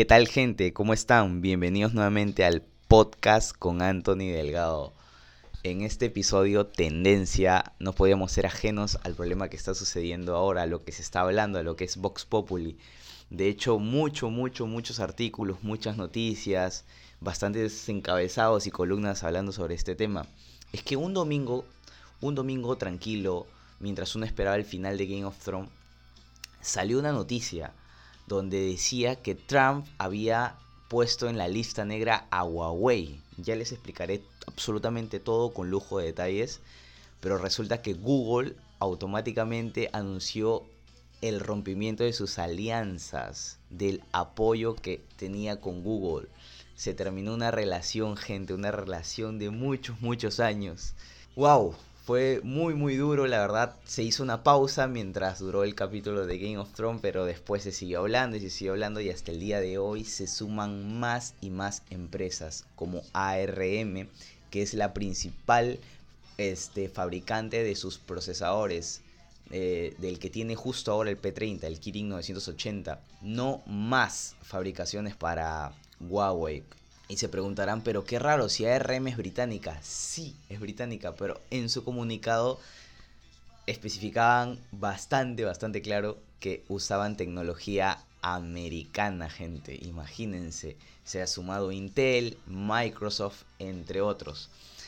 ¿Qué tal, gente? ¿Cómo están? Bienvenidos nuevamente al podcast con Anthony Delgado. En este episodio, Tendencia, no podíamos ser ajenos al problema que está sucediendo ahora, a lo que se está hablando, a lo que es Vox Populi. De hecho, muchos artículos, muchas noticias, bastantes encabezados y columnas hablando sobre este tema. Es que un domingo tranquilo, mientras uno esperaba el final de Game of Thrones, salió una noticia donde decía que Trump había puesto en la lista negra a Huawei. Ya les explicaré absolutamente todo con lujo de detalles, pero resulta que Google automáticamente anunció el rompimiento de sus alianzas, del apoyo que tenía con Google. Se terminó una relación, gente, una relación de muchos años. ¡Wow! Fue muy duro, la verdad. Se hizo una pausa mientras duró el capítulo de Game of Thrones, pero después se siguió hablando y hasta el día de hoy se suman más y más empresas como ARM, que es la principal fabricante de sus procesadores, del que tiene justo ahora el P30, el Kirin 980. No más fabricaciones para Huawei. Y se preguntarán, pero qué raro, si ARM es británica. Sí, es británica, pero en su comunicado especificaban bastante claro que usaban tecnología americana, gente. Imagínense, se ha sumado Intel, Microsoft, entre otros.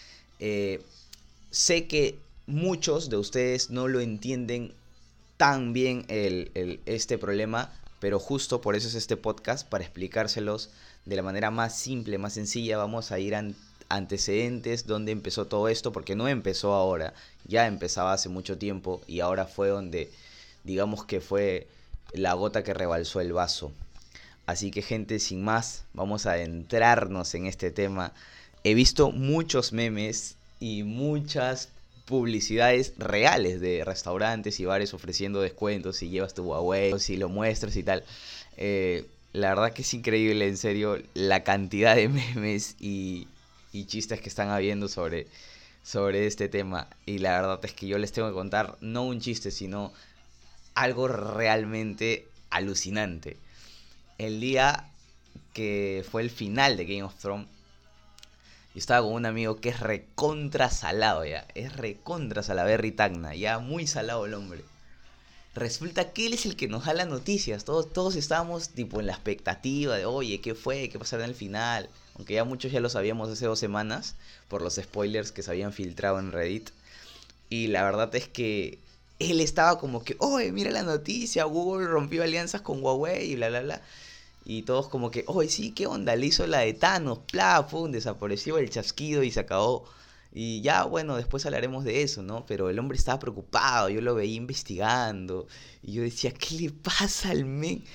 Sé que muchos de ustedes no lo entienden tan bien este problema, pero justo por eso es este podcast, para explicárselos de la manera más simple, más sencilla. Vamos a ir a antecedentes, dónde empezó todo esto, porque no empezó ahora, ya empezaba hace mucho tiempo y ahora fue donde, digamos que fue la gota que rebalsó el vaso. Así que, gente, sin más, vamos a adentrarnos en este tema. He visto muchos memes y muchas publicidades reales de restaurantes y bares ofreciendo descuentos si llevas tu Huawei, si lo muestras y tal. La verdad que es increíble, en serio, la cantidad de memes y chistes que están habiendo sobre este tema. Y la verdad es que yo les tengo que contar no un chiste, sino algo realmente alucinante. El día que fue el final de Game of Thrones, yo estaba con un amigo que es recontra salado ya. Es recontra salaberry Tacna, ya muy salado el hombre. Resulta que él es el que nos da las noticias. Todos estábamos tipo en la expectativa de, oye, ¿qué fue? ¿Qué pasará en el final? Aunque ya muchos ya lo sabíamos hace 2 semanas por los spoilers que se habían filtrado en Reddit. Y la verdad es que él estaba como que, oye, mira la noticia, Google rompió alianzas con Huawei y bla. Y todos como que, oye, sí, ¿qué onda? Le hizo la de Thanos, pum, desapareció el chasquido y se acabó. Y ya, bueno, después hablaremos de eso, ¿no? Pero el hombre estaba preocupado, yo lo veía investigando. Y yo decía, ¿qué le pasa al men?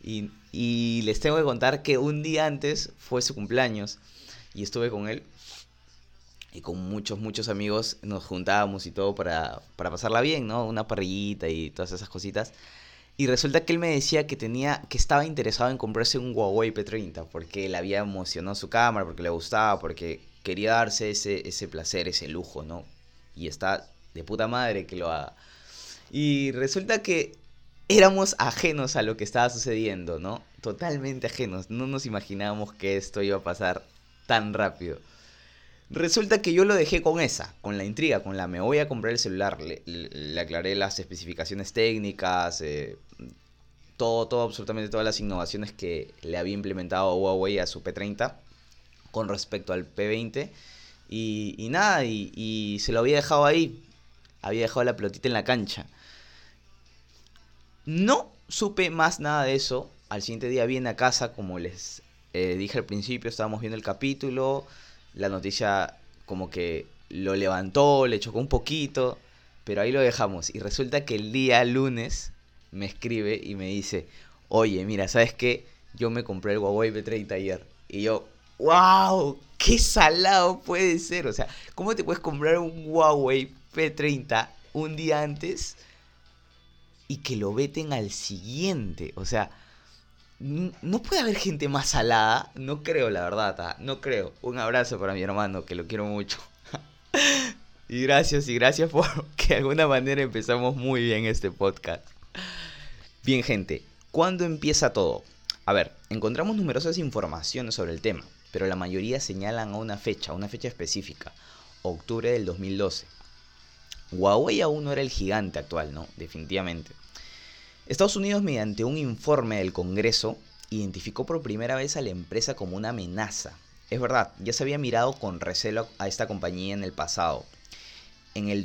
Y les tengo que contar que un día antes fue su cumpleaños. Y estuve con él. Y con muchos amigos nos juntábamos y todo para pasarla bien, ¿no? Una parrillita y todas esas cositas. Y resulta que él me decía que estaba interesado en comprarse un Huawei P30 porque le había emocionado su cámara, porque le gustaba, porque quería darse ese placer, ese lujo, ¿no? Y está de puta madre que lo haga. Y resulta que éramos ajenos a lo que estaba sucediendo, ¿no? Totalmente ajenos. No nos imaginábamos que esto iba a pasar tan rápido. Resulta que yo lo dejé con la intriga, con la me voy a comprar el celular. Le aclaré las especificaciones técnicas, todo, absolutamente todas las innovaciones que le había implementado Huawei a su P30 con respecto al P20. Y nada, y se lo había dejado ahí. Había dejado la pelotita en la cancha. No supe más nada de eso. Al siguiente día vine a casa, como les dije al principio, estábamos viendo el capítulo. La noticia como que lo levantó, le chocó un poquito, pero ahí lo dejamos. Y resulta que el día lunes me escribe y me dice, oye, mira, ¿sabes qué? Yo me compré el Huawei P30 ayer. Y yo, wow, qué salado puede ser. O sea, ¿cómo te puedes comprar un Huawei P30 un día antes y que lo veten al siguiente? O sea, no puede haber gente más salada. No creo, la verdad, no creo. Un abrazo para mi hermano, que lo quiero mucho. Y gracias por que de alguna manera empezamos muy bien este podcast. Bien, gente, ¿cuándo empieza todo? A ver, encontramos numerosas informaciones sobre el tema, pero la mayoría señalan a una fecha específica, octubre del 2012. Huawei aún no era el gigante actual, ¿no? Definitivamente. Estados Unidos, mediante un informe del Congreso, identificó por primera vez a la empresa como una amenaza. Es verdad, ya se había mirado con recelo a esta compañía en el pasado. En el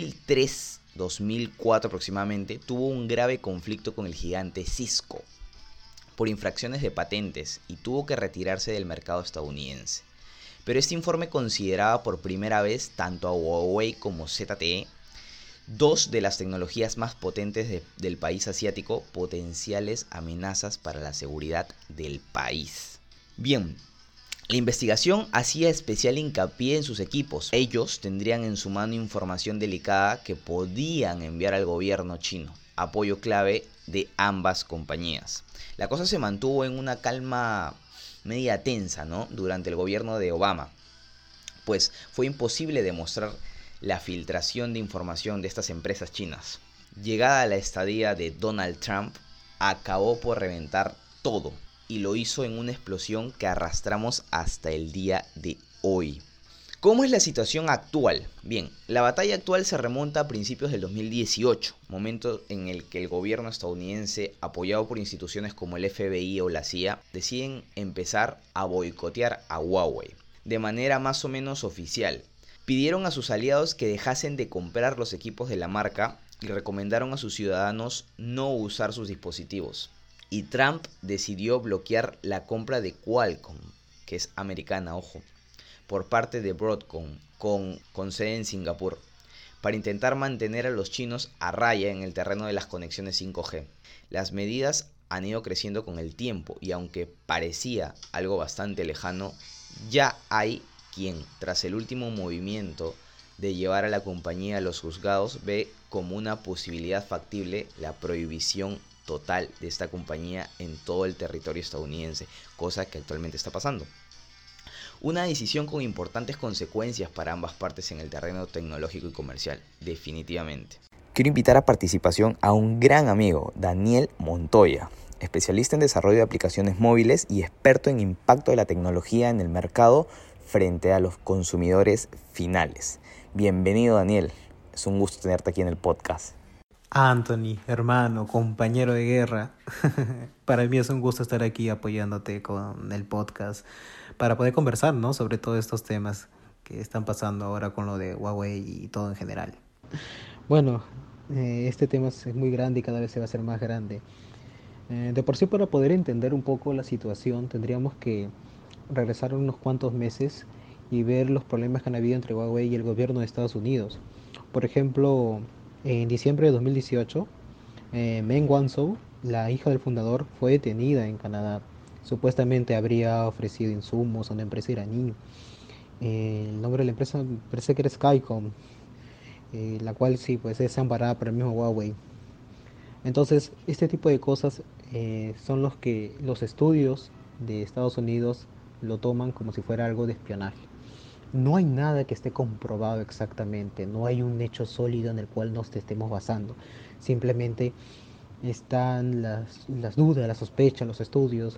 2003-2004 aproximadamente, tuvo un grave conflicto con el gigante Cisco por infracciones de patentes y tuvo que retirarse del mercado estadounidense. Pero este informe consideraba por primera vez tanto a Huawei como ZTE, dos de las tecnologías más potentes del país asiático, potenciales amenazas para la seguridad del país. Bien, la investigación hacía especial hincapié en sus equipos. Ellos tendrían en su mano información delicada que podían enviar al gobierno chino, apoyo clave de ambas compañías. La cosa se mantuvo en una calma media tensa, ¿no? Durante el gobierno de Obama, pues fue imposible demostrar la filtración de información de estas empresas chinas. Llegada a la estadía de Donald Trump, acabó por reventar todo y lo hizo en una explosión que arrastramos hasta el día de hoy. ¿Cómo es la situación actual? Bien, la batalla actual se remonta a principios del 2018, momento en el que el gobierno estadounidense, apoyado por instituciones como el FBI o la CIA, deciden empezar a boicotear a Huawei de manera más o menos oficial. Pidieron a sus aliados que dejasen de comprar los equipos de la marca y recomendaron a sus ciudadanos no usar sus dispositivos. Y Trump decidió bloquear la compra de Qualcomm, que es americana, ojo, por parte de Broadcom, con sede en Singapur, para intentar mantener a los chinos a raya en el terreno de las conexiones 5G. Las medidas han ido creciendo con el tiempo y aunque parecía algo bastante lejano, ya hay quien, tras el último movimiento de llevar a la compañía a los juzgados, ve como una posibilidad factible la prohibición total de esta compañía en todo el territorio estadounidense, cosa que actualmente está pasando. Una decisión con importantes consecuencias para ambas partes en el terreno tecnológico y comercial, definitivamente. Quiero invitar a participación a un gran amigo, Daniel Montoya, especialista en desarrollo de aplicaciones móviles y experto en impacto de la tecnología en el mercado frente a los consumidores finales. Bienvenido, Daniel, es un gusto tenerte aquí en el podcast. Anthony, hermano, compañero de guerra, para mí es un gusto estar aquí apoyándote con el podcast para poder conversar, ¿no? Sobre todos estos temas que están pasando ahora con lo de Huawei y todo en general. Bueno, este tema es muy grande y cada vez se va a hacer más grande. De por sí, para poder entender un poco la situación, tendríamos que regresar unos cuantos meses y ver los problemas que han habido entre Huawei y el gobierno de Estados Unidos. Por ejemplo, en diciembre de 2018, Meng Wanzhou, la hija del fundador, fue detenida en Canadá. Supuestamente habría ofrecido insumos a una empresa iraní. El nombre de la empresa parece que era Skycom, la cual sí, pues es amparada por el mismo Huawei. Entonces, este tipo de cosas son los que los estudios de Estados Unidos lo toman como si fuera algo de espionaje. No hay nada que esté comprobado exactamente, no hay un hecho sólido en el cual nos estemos basando. Simplemente están las dudas, las sospechas, los estudios,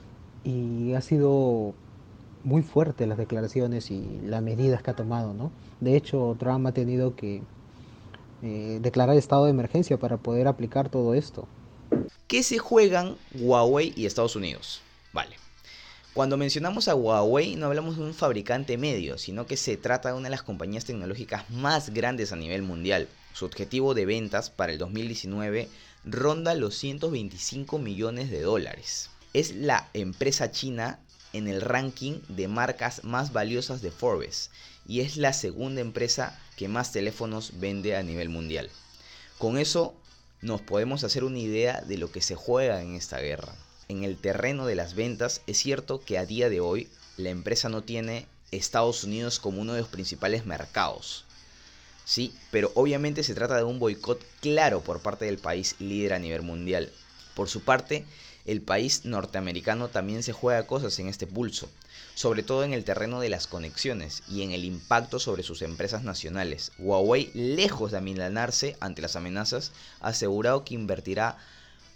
y ha sido muy fuerte las declaraciones y las medidas que ha tomado, ¿no? De hecho, Trump ha tenido que declarar estado de emergencia para poder aplicar todo esto. ¿Qué se juegan Huawei y Estados Unidos? Vale. Cuando mencionamos a Huawei no hablamos de un fabricante medio, sino que se trata de una de las compañías tecnológicas más grandes a nivel mundial. Su objetivo de ventas para el 2019 ronda los 125 millones de dólares. Es la empresa china en el ranking de marcas más valiosas de Forbes y es la segunda empresa que más teléfonos vende a nivel mundial. Con eso nos podemos hacer una idea de lo que se juega en esta guerra. En el terreno de las ventas, es cierto que a día de hoy la empresa no tiene Estados Unidos como uno de los principales mercados. Sí, pero obviamente se trata de un boicot claro por parte del país líder a nivel mundial. Por su parte, el país norteamericano también se juega cosas en este pulso, sobre todo en el terreno de las conexiones y en el impacto sobre sus empresas nacionales. Huawei, lejos de amilanarse ante las amenazas, ha asegurado que invertirá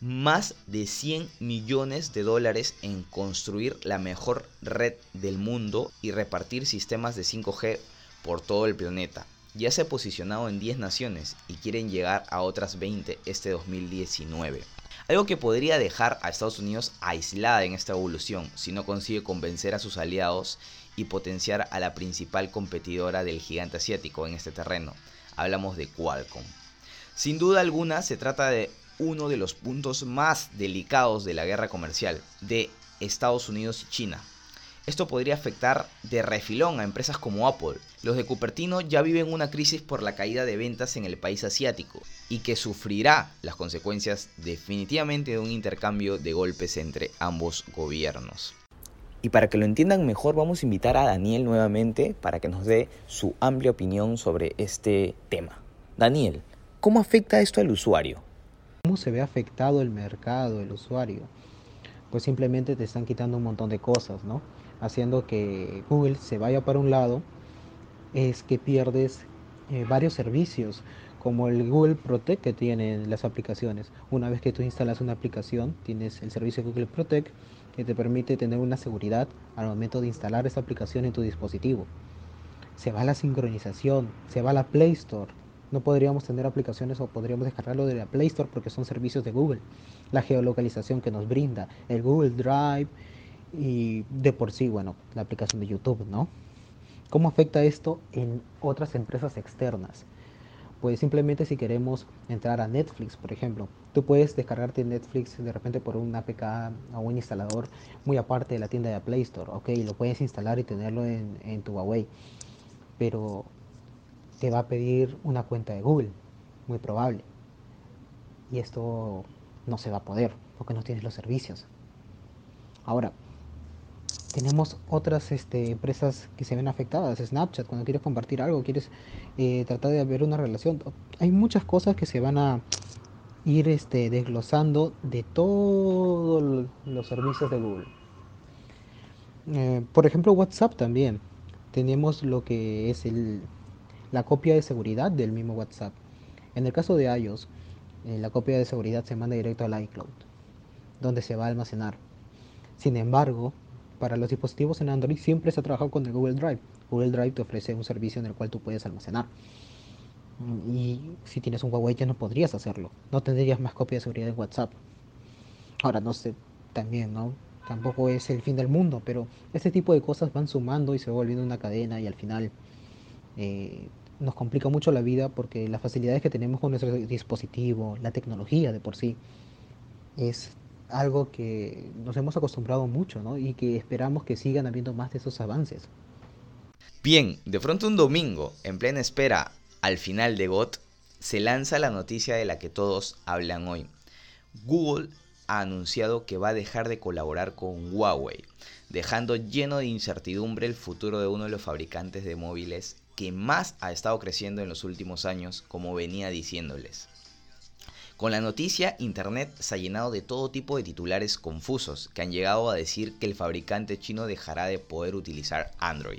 más de 100 millones de dólares en construir la mejor red del mundo y repartir sistemas de 5G por todo el planeta. Ya se ha posicionado en 10 naciones y quieren llegar a otras 20 este 2019. Algo que podría dejar a Estados Unidos aislada en esta evolución si no consigue convencer a sus aliados y potenciar a la principal competidora del gigante asiático en este terreno. Hablamos de Qualcomm. Sin duda alguna se trata de uno de los puntos más delicados de la guerra comercial de Estados Unidos y China. Esto podría afectar de refilón a empresas como Apple. Los de Cupertino ya viven una crisis por la caída de ventas en el país asiático y que sufrirá las consecuencias definitivamente de un intercambio de golpes entre ambos gobiernos. Y para que lo entiendan mejor, vamos a invitar a Daniel nuevamente para que nos dé su amplia opinión sobre este tema. Daniel, ¿cómo afecta esto al usuario? ¿Cómo se ve afectado el mercado, el usuario? Pues simplemente te están quitando un montón de cosas, ¿no? Haciendo que Google se vaya para un lado, es que pierdes varios servicios, como el Google Protect que tienen las aplicaciones. Una vez que tú instalas una aplicación, tienes el servicio Google Protect que te permite tener una seguridad al momento de instalar esa aplicación en tu dispositivo. Se va la sincronización, se va la Play Store. No podríamos tener aplicaciones o podríamos descargarlo de la Play Store porque son servicios de Google. La geolocalización que nos brinda, el Google Drive y de por sí, bueno, la aplicación de YouTube, ¿no? ¿Cómo afecta esto en otras empresas externas? Pues simplemente si queremos entrar a Netflix, por ejemplo, tú puedes descargarte Netflix de repente por un APK o un instalador muy aparte de la tienda de Play Store, ok, lo puedes instalar y tenerlo en tu Huawei, pero te va a pedir una cuenta de Google, muy probable, y esto no se va a poder porque no tienes los servicios. Ahora, tenemos otras empresas que se ven afectadas. Snapchat, cuando quieres compartir algo, quieres tratar de ver una relación. Hay muchas cosas que se van a ir desglosando de todos los servicios de Google. Por ejemplo, WhatsApp también. Tenemos lo que es la copia de seguridad del mismo WhatsApp. En el caso de iOS, la copia de seguridad se manda directo al iCloud, donde se va a almacenar. Sin embargo, para los dispositivos en Android siempre se ha trabajado con el Google Drive. Google Drive te ofrece un servicio en el cual tú puedes almacenar. Y si tienes un Huawei ya no podrías hacerlo. No tendrías más copia de seguridad en WhatsApp. Ahora no sé, también, ¿no? Tampoco es el fin del mundo, pero este tipo de cosas van sumando y se va volviendo una cadena y al final nos complica mucho la vida porque las facilidades que tenemos con nuestro dispositivo, la tecnología de por sí, es algo que nos hemos acostumbrado mucho, ¿no? Y que esperamos que sigan habiendo más de esos avances. Bien, de pronto un domingo, en plena espera al final de GOT, se lanza la noticia de la que todos hablan hoy. Google ha anunciado que va a dejar de colaborar con Huawei, dejando lleno de incertidumbre el futuro de uno de los fabricantes de móviles que más ha estado creciendo en los últimos años, como venía diciéndoles. Con la noticia, Internet se ha llenado de todo tipo de titulares confusos que han llegado a decir que el fabricante chino dejará de poder utilizar Android.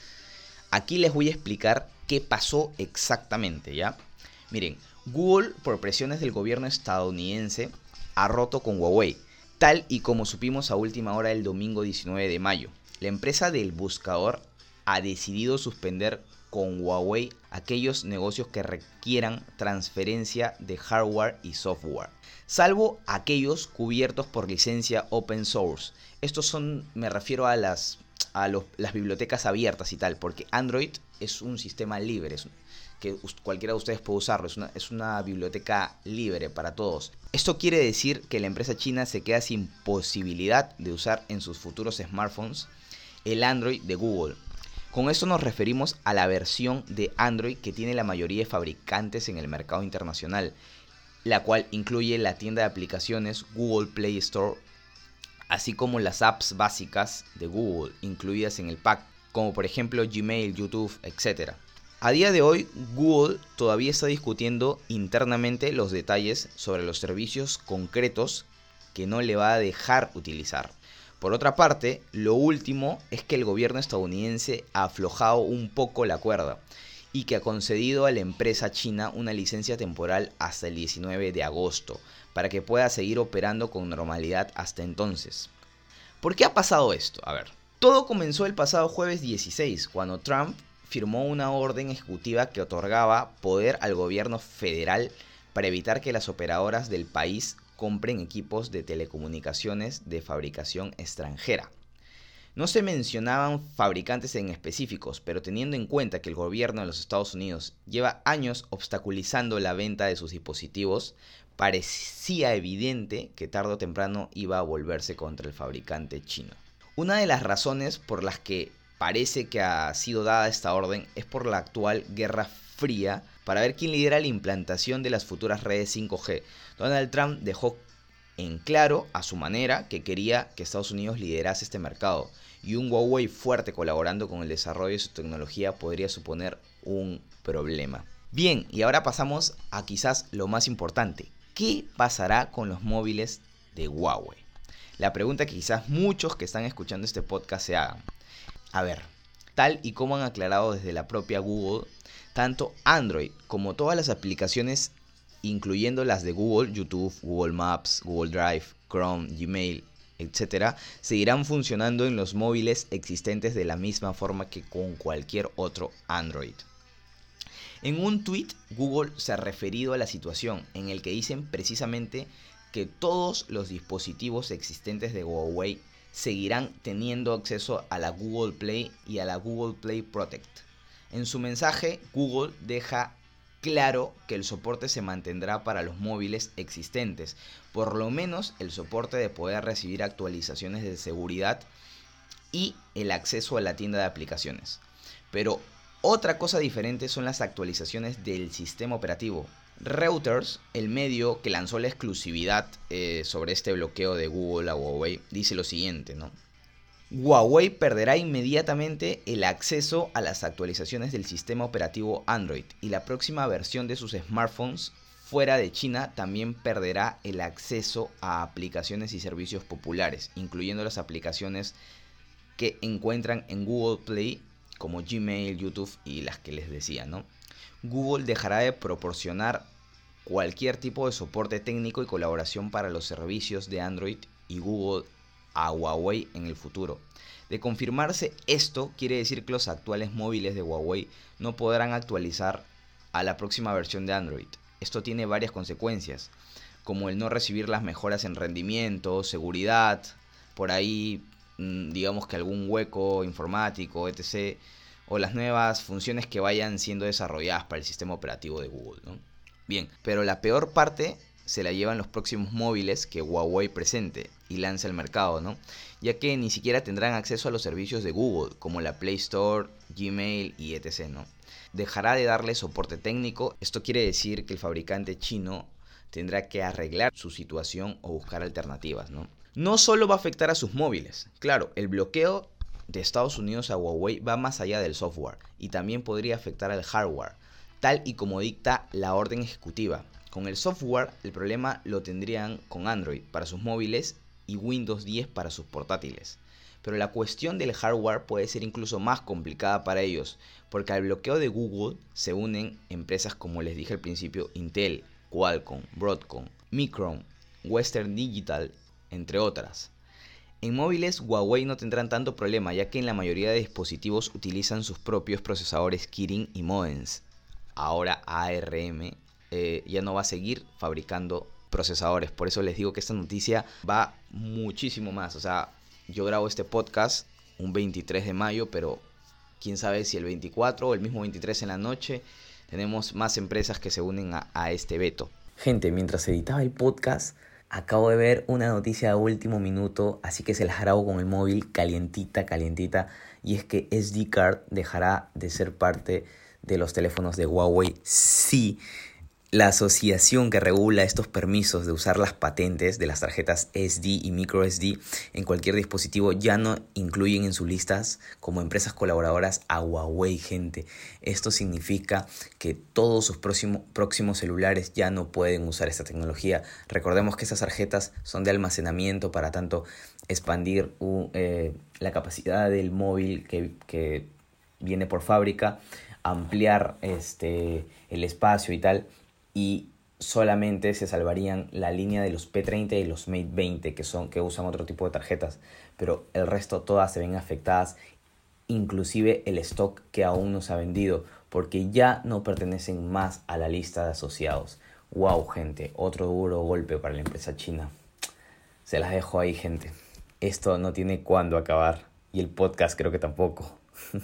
Aquí les voy a explicar qué pasó exactamente, ¿ya? Miren, Google, por presiones del gobierno estadounidense, ha roto con Huawei, tal y como supimos a última hora el domingo 19 de mayo. La empresa del buscador ha decidido suspender con Huawei aquellos negocios que requieran transferencia de hardware y software, salvo aquellos cubiertos por licencia open source. Estos son, me refiero a las bibliotecas abiertas y tal, porque Android es un sistema libre, que cualquiera de ustedes puede usarlo, es una biblioteca libre para todos. Esto quiere decir que la empresa china se queda sin posibilidad de usar en sus futuros smartphones el Android de Google. Con esto nos referimos a la versión de Android que tiene la mayoría de fabricantes en el mercado internacional, la cual incluye la tienda de aplicaciones Google Play Store, así como las apps básicas de Google incluidas en el pack, como por ejemplo Gmail, YouTube, etc. A día de hoy, Google todavía está discutiendo internamente los detalles sobre los servicios concretos que no le va a dejar utilizar. Por otra parte, lo último es que el gobierno estadounidense ha aflojado un poco la cuerda y que ha concedido a la empresa china una licencia temporal hasta el 19 de agosto para que pueda seguir operando con normalidad hasta entonces. ¿Por qué ha pasado esto? A ver, todo comenzó el pasado jueves 16, cuando Trump firmó una orden ejecutiva que otorgaba poder al gobierno federal para evitar que las operadoras del país compren equipos de telecomunicaciones de fabricación extranjera. No se mencionaban fabricantes en específicos, pero teniendo en cuenta que el gobierno de los Estados Unidos lleva años obstaculizando la venta de sus dispositivos, parecía evidente que tarde o temprano iba a volverse contra el fabricante chino. Una de las razones por las que parece que ha sido dada esta orden es por la actual guerra fría para ver quién lidera la implantación de las futuras redes 5G. Donald Trump dejó en claro, a su manera, que quería que Estados Unidos liderase este mercado, y un Huawei fuerte colaborando con el desarrollo de su tecnología podría suponer un problema. Bien, y ahora pasamos a quizás lo más importante. ¿Qué pasará con los móviles de Huawei? La pregunta que quizás muchos que están escuchando este podcast se hagan. A ver, tal y como han aclarado desde la propia Google, tanto Android como todas las aplicaciones, incluyendo las de Google, YouTube, Google Maps, Google Drive, Chrome, Gmail, etc., seguirán funcionando en los móviles existentes de la misma forma que con cualquier otro Android. En un tweet, Google se ha referido a la situación en el que dicen precisamente que todos los dispositivos existentes de Huawei seguirán teniendo acceso a la Google Play y a la Google Play Protect. En su mensaje, Google deja claro que el soporte se mantendrá para los móviles existentes, por lo menos el soporte de poder recibir actualizaciones de seguridad y el acceso a la tienda de aplicaciones. Pero otra cosa diferente son las actualizaciones del sistema operativo. Reuters, el medio que lanzó la exclusividad sobre este bloqueo de Google a Huawei, dice lo siguiente, ¿no? Huawei perderá inmediatamente el acceso a las actualizaciones del sistema operativo Android y la próxima versión de sus smartphones fuera de China también perderá el acceso a aplicaciones y servicios populares, incluyendo las aplicaciones que encuentran en Google Play como Gmail, YouTube y las que les decía, ¿no? Google dejará de proporcionar cualquier tipo de soporte técnico y colaboración para los servicios de Android y Google a Huawei en el futuro. De confirmarse esto, quiere decir que los actuales móviles de Huawei no podrán actualizar a la próxima versión de Android. Esto tiene varias consecuencias, como el no recibir las mejoras en rendimiento, seguridad, por ahí digamos que algún hueco informático, etc., o las nuevas funciones que vayan siendo desarrolladas para el sistema operativo de Google, ¿no? Bien, pero la peor parte se la llevan los próximos móviles que Huawei presente y lance al mercado, ¿no? Ya que ni siquiera tendrán acceso a los servicios de Google, como la Play Store, Gmail y etc., ¿no? Dejará de darle soporte técnico. Esto quiere decir que el fabricante chino tendrá que arreglar su situación o buscar alternativas, ¿no? No solo va a afectar a sus móviles. Claro, el bloqueo de Estados Unidos a Huawei va más allá del software y también podría afectar al hardware, tal y como dicta la orden ejecutiva. Con el software, el problema lo tendrían con Android para sus móviles y Windows 10 para sus portátiles. Pero la cuestión del hardware puede ser incluso más complicada para ellos, porque al bloqueo de Google se unen empresas como les dije al principio, Intel, Qualcomm, Broadcom, Micron, Western Digital, entre otras. En móviles, Huawei no tendrán tanto problema, ya que en la mayoría de dispositivos utilizan sus propios procesadores Kirin y modems. Ahora ARM ya no va a seguir fabricando procesadores. Por eso les digo que esta noticia va muchísimo más. O sea, yo grabo este podcast un 23 de mayo, pero quién sabe si el 24 o el mismo 23 en la noche tenemos más empresas que se unen a este veto. Gente, mientras editaba el podcast, acabo de ver una noticia de último minuto, así que se las grabo con el móvil calientita, y es que SD Card dejará de ser parte de los teléfonos de Huawei. Sí, la asociación que regula estos permisos de usar las patentes de las tarjetas SD y microSD en cualquier dispositivo ya no incluyen en sus listas como empresas colaboradoras a Huawei, gente. Esto significa que todos sus próximos celulares ya no pueden usar esta tecnología. Recordemos que estas tarjetas son de almacenamiento para tanto expandir la capacidad del móvil que viene por fábrica ampliar el espacio y tal, y solamente se salvarían la línea de los P30 y los Mate 20, que usan otro tipo de tarjetas, pero el resto todas se ven afectadas, inclusive el stock que aún no se ha vendido, porque ya no pertenecen más a la lista de asociados. Wow, gente, otro duro golpe para la empresa china. Se las dejo ahí, gente. Esto no tiene cuándo acabar, y el podcast creo que tampoco.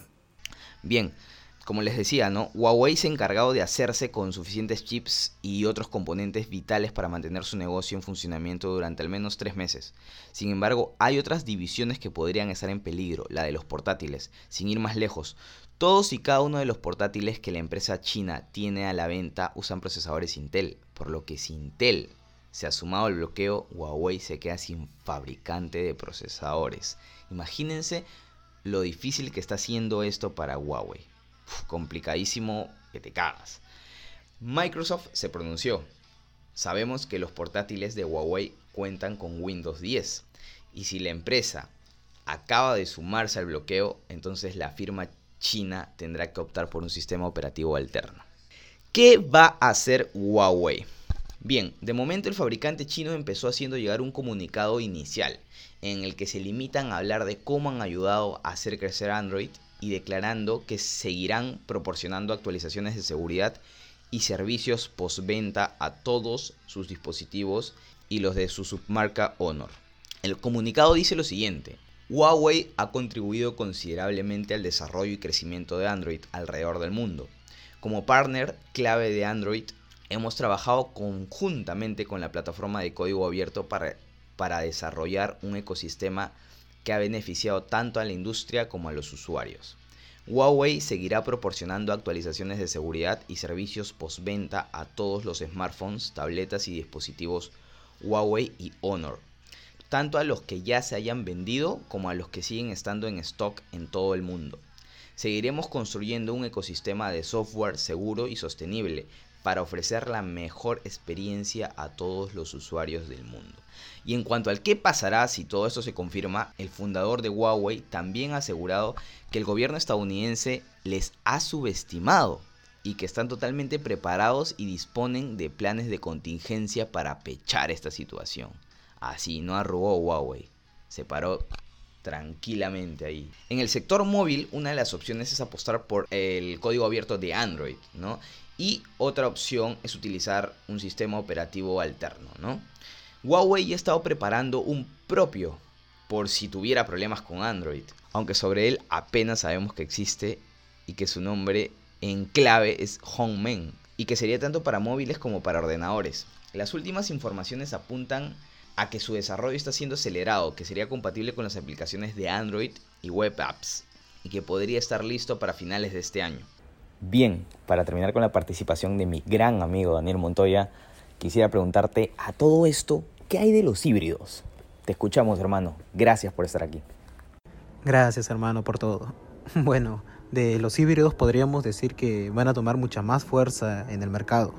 Bien, como les decía, ¿no? Huawei se ha encargado de hacerse con suficientes chips y otros componentes vitales para mantener su negocio en funcionamiento durante al menos 3 meses. Sin embargo, hay otras divisiones que podrían estar en peligro, la de los portátiles. Sin ir más lejos, todos y cada uno de los portátiles que la empresa china tiene a la venta usan procesadores Intel, por lo que si Intel se ha sumado el bloqueo, Huawei se queda sin fabricante de procesadores. Imagínense lo difícil que está haciendo esto para Huawei. Complicadísimo que te cagas. Microsoft se pronunció. Sabemos que los portátiles de Huawei cuentan con Windows 10. Y si la empresa acaba de sumarse al bloqueo, entonces la firma china tendrá que optar por un sistema operativo alterno. ¿Qué va a hacer Huawei? Bien, de momento el fabricante chino empezó haciendo llegar un comunicado inicial en el que se limitan a hablar de cómo han ayudado a hacer crecer Android y declarando que seguirán proporcionando actualizaciones de seguridad y servicios postventa a todos sus dispositivos y los de su submarca Honor. El comunicado dice lo siguiente: Huawei ha contribuido considerablemente al desarrollo y crecimiento de Android alrededor del mundo. Como partner clave de Android, hemos trabajado conjuntamente con la plataforma de código abierto para desarrollar un ecosistema que ha beneficiado tanto a la industria como a los usuarios. Huawei seguirá proporcionando actualizaciones de seguridad y servicios postventa a todos los smartphones, tabletas y dispositivos Huawei y Honor, tanto a los que ya se hayan vendido como a los que siguen estando en stock en todo el mundo. Seguiremos construyendo un ecosistema de software seguro y sostenible para ofrecer la mejor experiencia a todos los usuarios del mundo. Y en cuanto al qué pasará si todo esto se confirma, el fundador de Huawei también ha asegurado que el gobierno estadounidense les ha subestimado y que están totalmente preparados y disponen de planes de contingencia para pechar esta situación. Así no arrugó Huawei, se paró tranquilamente ahí. En el sector móvil, una de las opciones es apostar por el código abierto de Android, ¿no? Y otra opción es utilizar un sistema operativo alterno, ¿no? Huawei ya ha estado preparando un propio por si tuviera problemas con Android, aunque sobre él apenas sabemos que existe y que su nombre en clave es Hongmen y que sería tanto para móviles como para ordenadores. Las últimas informaciones apuntan a que su desarrollo está siendo acelerado, que sería compatible con las aplicaciones de Android y web apps y que podría estar listo para finales de este año. Bien, para terminar con la participación de mi gran amigo Daniel Montoya, quisiera preguntarte a todo esto, ¿qué hay de los híbridos? Te escuchamos, hermano. Gracias por estar aquí. Gracias, hermano, por todo. Bueno, de los híbridos podríamos decir que van a tomar mucha más fuerza en el mercado.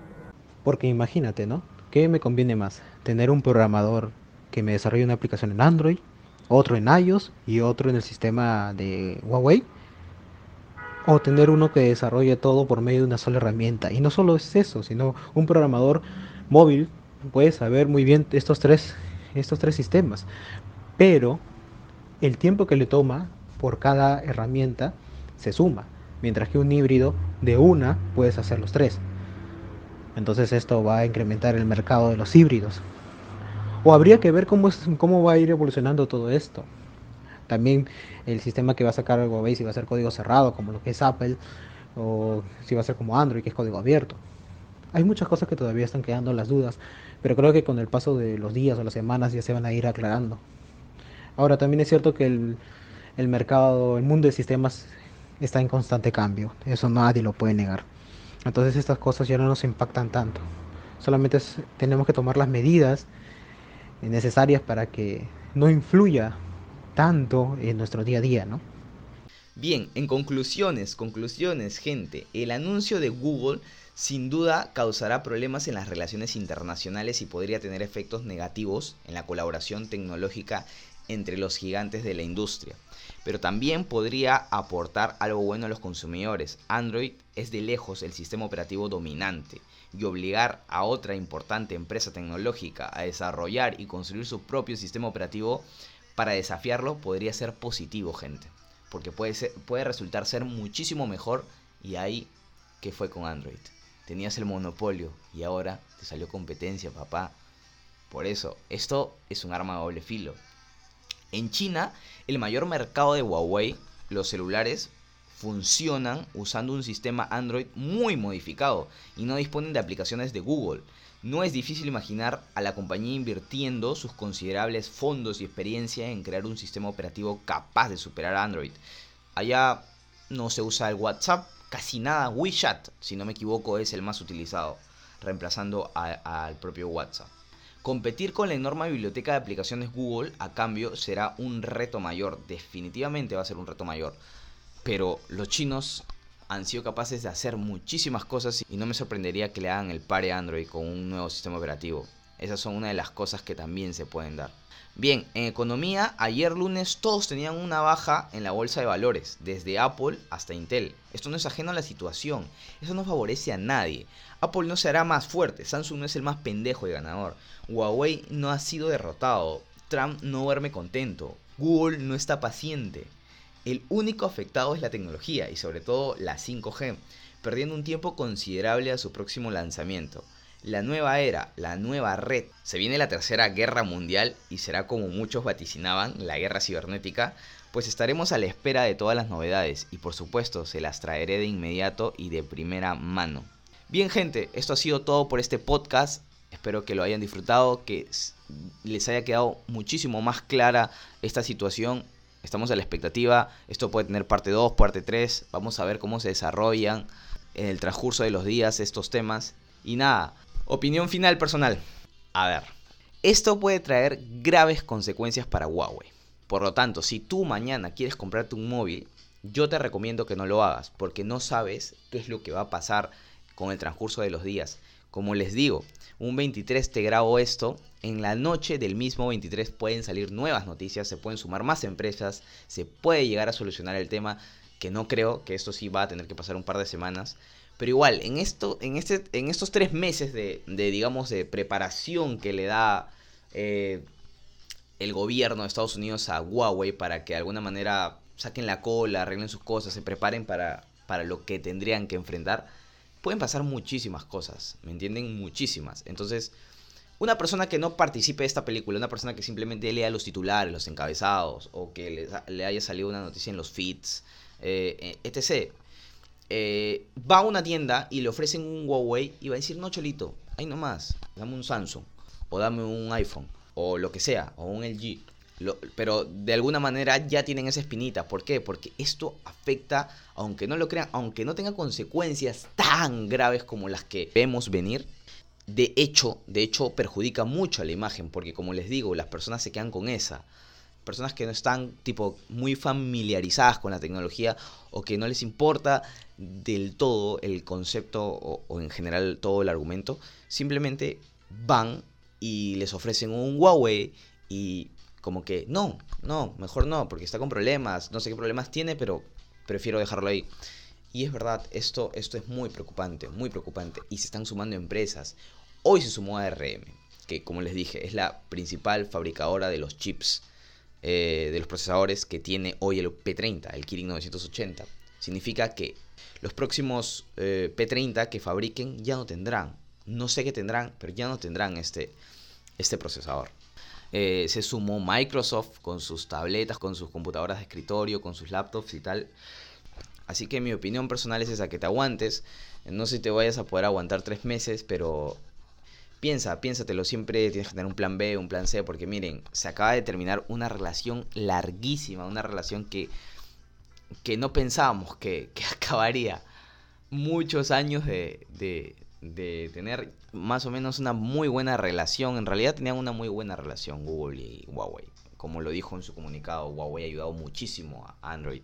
Porque imagínate, ¿no? ¿Qué me conviene más? ¿Tener un programador que me desarrolle una aplicación en Android, otro en iOS y otro en el sistema de Huawei? ¿O tener uno que desarrolle todo por medio de una sola herramienta? Y no solo es eso, sino un programador móvil puede saber muy bien estos tres sistemas. Pero el tiempo que le toma por cada herramienta se suma. Mientras que un híbrido de una puedes hacer los tres. Entonces esto va a incrementar el mercado de los híbridos. O habría que ver cómo va a ir evolucionando todo esto. También el sistema que va a sacar Huawei, si va a ser código cerrado, como lo que es Apple, o si va a ser como Android, que es código abierto. Hay muchas cosas que todavía están quedando las dudas, pero creo que con el paso de los días o las semanas ya se van a ir aclarando. Ahora, también es cierto que el mercado, el mundo de sistemas está en constante cambio. Eso nadie lo puede negar. Entonces estas cosas ya no nos impactan tanto. Solamente tenemos que tomar las medidas necesarias para que no influya tanto en nuestro día a día, ¿no? Bien, en conclusiones, gente. El anuncio de Google sin duda causará problemas en las relaciones internacionales y podría tener efectos negativos en la colaboración tecnológica entre los gigantes de la industria. Pero también podría aportar algo bueno a los consumidores. Android es de lejos el sistema operativo dominante, y obligar a otra importante empresa tecnológica a desarrollar y construir su propio sistema operativo para desafiarlo podría ser positivo, gente. Porque puede resultar ser muchísimo mejor. Y ahí, ¿qué fue con Android? Tenías el monopolio y ahora te salió competencia, papá. Por eso, esto es un arma de doble filo. En China, el mayor mercado de Huawei, los celulares funcionan usando un sistema Android muy modificado y no disponen de aplicaciones de Google. No es difícil imaginar a la compañía invirtiendo sus considerables fondos y experiencia en crear un sistema operativo capaz de superar a Android. Allá no se usa el WhatsApp, casi nada. WeChat, si no me equivoco, es el más utilizado, reemplazando al propio WhatsApp. Competir con la enorme biblioteca de aplicaciones Google a cambio será un reto mayor, definitivamente va a ser un reto mayor. Pero los chinos han sido capaces de hacer muchísimas cosas y no me sorprendería que le hagan el pare a Android con un nuevo sistema operativo. Esas son una de las cosas que también se pueden dar. Bien, en economía, ayer lunes todos tenían una baja en la bolsa de valores, desde Apple hasta Intel. Esto no es ajeno a la situación, eso no favorece a nadie. Apple no se hará más fuerte, Samsung no es el más pendejo y ganador, Huawei no ha sido derrotado, Trump no duerme contento, Google no está paciente. El único afectado es la tecnología y sobre todo la 5G, perdiendo un tiempo considerable a su próximo lanzamiento. La nueva era, la nueva red. Se viene la tercera guerra mundial y será, como muchos vaticinaban, la guerra cibernética, pues estaremos a la espera de todas las novedades y por supuesto se las traeré de inmediato y de primera mano. Bien, gente, esto ha sido todo por este podcast. Espero que lo hayan disfrutado, que les haya quedado muchísimo más clara esta situación. Estamos a la expectativa, esto puede tener parte 2, parte 3, vamos a ver cómo se desarrollan en el transcurso de los días estos temas. Y nada, opinión final personal. A ver, esto puede traer graves consecuencias para Huawei. Por lo tanto, si tú mañana quieres comprarte un móvil, yo te recomiendo que no lo hagas, porque no sabes qué es lo que va a pasar con el transcurso de los días. Como les digo, un 23 te grabo esto, en la noche del mismo 23 pueden salir nuevas noticias, se pueden sumar más empresas, se puede llegar a solucionar el tema, que no creo, que esto sí va a tener que pasar un par de semanas. Pero igual, en estos 3 meses de preparación que le da el gobierno de Estados Unidos a Huawei para que de alguna manera saquen la cola, arreglen sus cosas, se preparen para lo que tendrían que enfrentar, pueden pasar muchísimas cosas, ¿me entienden? Muchísimas. Entonces, una persona que no participe de esta película, una persona que simplemente lea los titulares, los encabezados, o que le haya salido una noticia en los feeds, etc., va a una tienda y le ofrecen un Huawei y va a decir, no, cholito, ahí nomás, dame un Samsung, o dame un iPhone, o lo que sea, o un LG. Pero de alguna manera ya tienen esa espinita. ¿Por qué? Porque esto afecta, aunque no lo crean, aunque no tenga consecuencias tan graves como las que vemos venir. De hecho perjudica mucho a la imagen, porque como les digo, las personas se quedan con esa. Personas que no están muy familiarizadas con la tecnología o que no les importa del todo el concepto o en general todo el argumento, simplemente van y les ofrecen un Huawei y como que no, mejor no, porque está con problemas, no sé qué problemas tiene, pero prefiero dejarlo ahí. Y es verdad, esto es muy preocupante, y se están sumando empresas. Hoy se sumó ARM, que como les dije, es la principal fabricadora de los chips, de los procesadores que tiene hoy el P30, el Kirin 980. Significa que los próximos P30 que fabriquen ya no tendrán, no sé qué tendrán, pero ya no tendrán este procesador. Se sumó Microsoft con sus tabletas, con sus computadoras de escritorio, con sus laptops y tal. Así que mi opinión personal es esa, que te aguantes. No sé si te vayas a poder aguantar 3 meses, pero piénsatelo. Siempre tienes que tener un plan B, un plan C, porque miren, se acaba de terminar una relación larguísima, una relación que no pensábamos que acabaría. Muchos años de tener más o menos una muy buena relación. En realidad tenían una muy buena relación Google y Huawei. Como lo dijo en su comunicado, Huawei ha ayudado muchísimo a Android.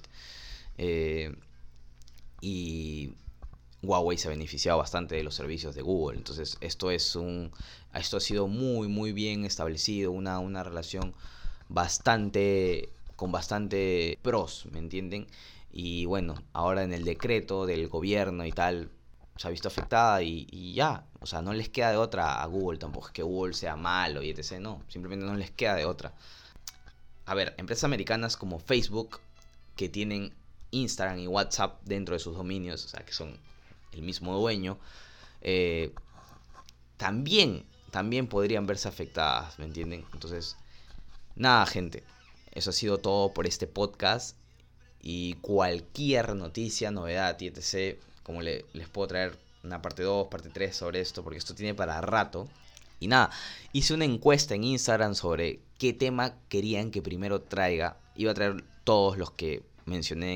Y Huawei se ha beneficiado bastante de los servicios de Google. Entonces esto ha sido muy bien establecido, una relación con bastante pros, ¿me entienden? Y bueno, ahora en el decreto del gobierno y tal, se ha visto afectada y ya, o sea, no les queda de otra a Google, tampoco es que Google sea malo y etc., no, simplemente no les queda de otra. A ver, empresas americanas como Facebook, que tienen Instagram y WhatsApp dentro de sus dominios, o sea, que son el mismo dueño, eh, también podrían verse afectadas, ¿me entienden? Entonces, nada, gente, eso ha sido todo por este podcast. Y cualquier noticia, novedad y etc., como les puedo traer una parte 2, parte 3 sobre esto, porque esto tiene para rato. Y nada, hice una encuesta en Instagram sobre qué tema querían que primero traiga. Iba a traer todos los que mencioné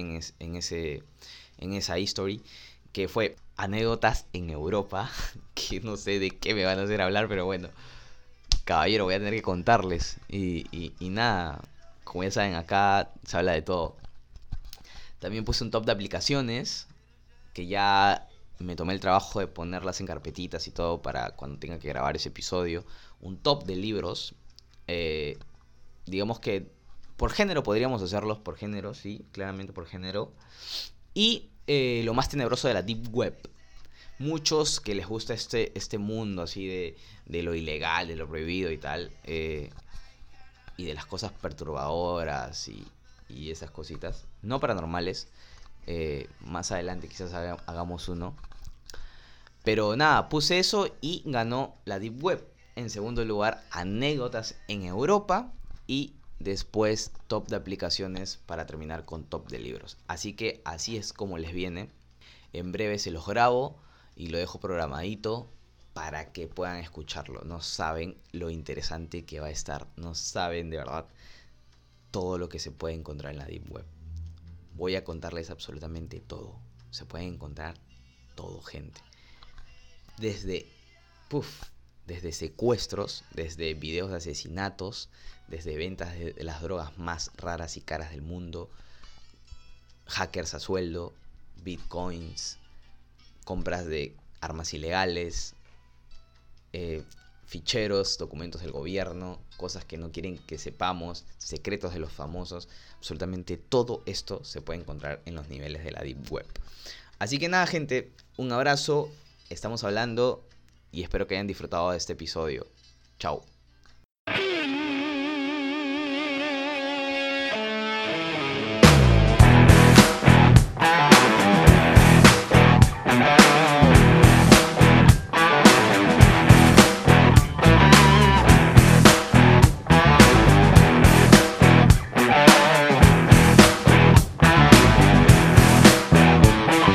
en esa history, que fue anécdotas en Europa, que no sé de qué me van a hacer hablar, pero bueno, caballero, voy a tener que contarles. Y nada, como ya saben, acá se habla de todo. También puse un top de aplicaciones, que ya me tomé el trabajo de ponerlas en carpetitas y todo para cuando tenga que grabar ese episodio. Un top de libros. eh, digamos que por género podríamos hacerlos, por género, sí, claramente por género. Y lo más tenebroso de la Deep Web. Muchos que les gusta este mundo así de lo ilegal, de lo prohibido y tal, y de las cosas perturbadoras y esas cositas, no paranormales. Más adelante quizás hagamos uno. Pero nada, puse eso y ganó la Deep Web. En segundo lugar, anécdotas en Europa. Y después, top de aplicaciones para terminar con top de libros. Así que así es como les viene. En breve se los grabo y lo dejo programadito para que puedan escucharlo. No saben lo interesante que va a estar. No saben de verdad todo lo que se puede encontrar en la Deep Web. Voy a contarles absolutamente todo. Se puede encontrar todo, gente. Desde secuestros, desde videos de asesinatos, desde ventas de las drogas más raras y caras del mundo, hackers a sueldo, bitcoins, compras de armas ilegales, ficheros, documentos del gobierno, cosas que no quieren que sepamos, secretos de los famosos. Absolutamente todo esto se puede encontrar en los niveles de la Deep Web. Así que nada, gente, un abrazo, estamos hablando y espero que hayan disfrutado de este episodio. Chao.